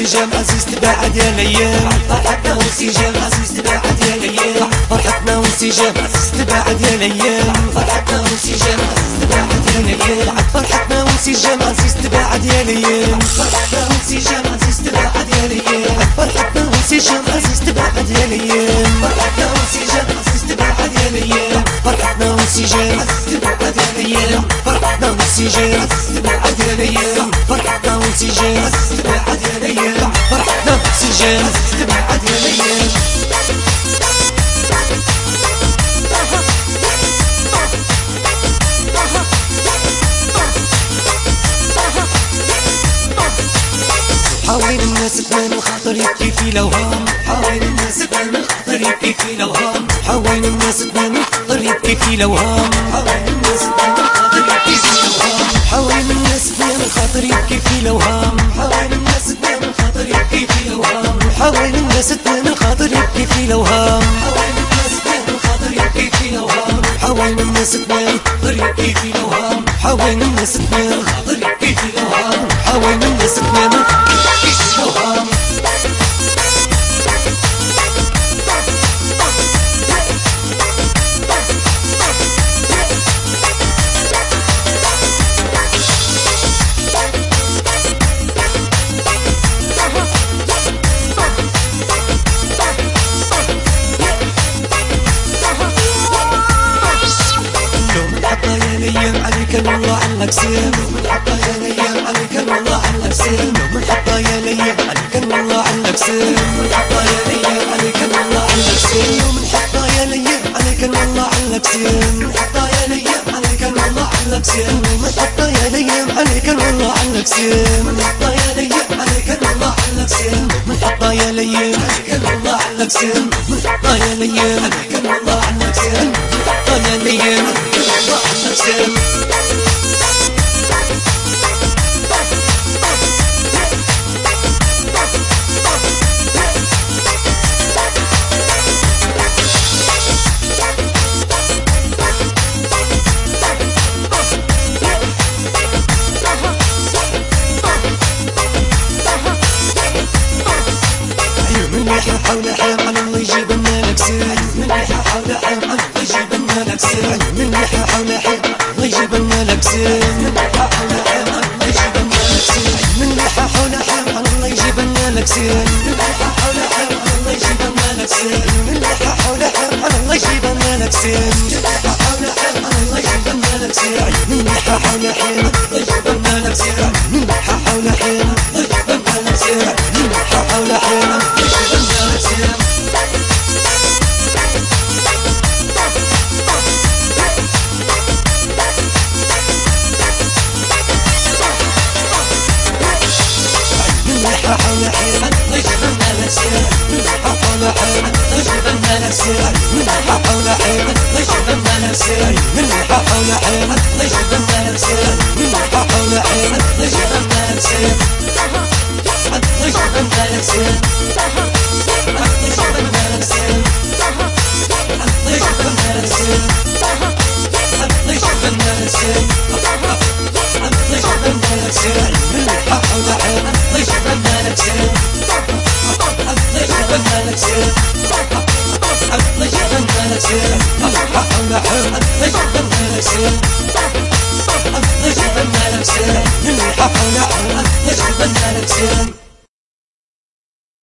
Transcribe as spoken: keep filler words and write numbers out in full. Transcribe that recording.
وانسجام عزيز تباعد يا الايام فرحتنا وانسجام عزيز تباعد يا الايام فرحتنا وانسجام عزيز تباعد يا الايام فرحتنا وانسجام عزيز تباعد يا الايام فرحتنا وانسجام عزيز تباعد يا الايام فرحتنا وانسجام عزيز تباعد يا الايام فرحتنا وانسجام عزيز تباعد يا الايام فرحتنا وانسجام عزيز تباعد يا الايام فرحتنا وانسجام عزيز تباعد يا الايام فرحتنا وانسجام عزيز تباعد يا الايام فرحتنا وانسجام عزيز تباعد يا الايام فرحتنا وانسجام عزيز تباعد يا الايام حاول الناس تبان الخاطر يبكي في الاوهام حاول الناس تبان الخاطر يبكي في الاوهام حاول الناس تبان الخاطر يبكي في الاوهام حاول الناس تبان الخاطر يبكي في الاوهام حاول الناس تبان الخاطر يبكي في الاوهام حاول الناس تبان الخاطر يبكي في الاوهام حاول الناس تبان الخاطر يبكي في الاوهام حاول الناس تبان الخاطر يبكي في الاوهام حاول الناس تبان الخاطر يبكي في الاوهام حاول الناس تبان الخاطر يبكي في الاوهام حاول الناس تبان عليك والله عنك سير من حطايا الايام عليك والله عنك سير من حطايا الايام عليك والله عنك سير من حطايا الايام عليك والله عنك سير من حطايا الايام عليك والله عنك سير من حطايا الايام عليك والله عنك سير من حطايا الايام عليك والله عنك سير من حطايا الايام عليك والله عنك سير من حطايا الايام عليك والله عنك سير من حطايا الايام عليك والله عنك سير من حطايا الايام عليك والله عنك سير حول حام على الله يجيب لنا لك سير من ريحة حول حام على الله يجيب لنا لك سير من ريحة حول حام الله يجيب لنا لك سير من ريحة حول حام الله يجيب لنا لك سير من ريحة حول حام الله يجيب لنا لك سير من ريحة حول حام الله يجيب لنا لك سير من ريحة حول حام الله يجيب لنا لك سير من ريحة حول حام الله يجيب لنا لك سير من ريحة حول حام الله يجيب لنا لك سير من ريحة حول حام الله يجيب لنا لك سير من ريحة حول حام الله يجيب لنا لك سير حول حيل نجيب لنا لك سير من حول حيل نجيب لنا لك سير من حول حيل نجيب لنا لك سير من حول حيل نجيب لنا لك سير من حول حيل نجيب لنا لك سير نجيب لنا لك سير نجيب لنا لك سير نجيب لنا لك سير نجيب لنا لك سير نجيب لنا لك سير من حول حيل نجيب لنا لك سير نجيب لنا لك سير نجيب لنا لك سير حول حيل نجيب لنا لك سير نجيب لنا لك سير من حول حيل نجيب لنا لك سير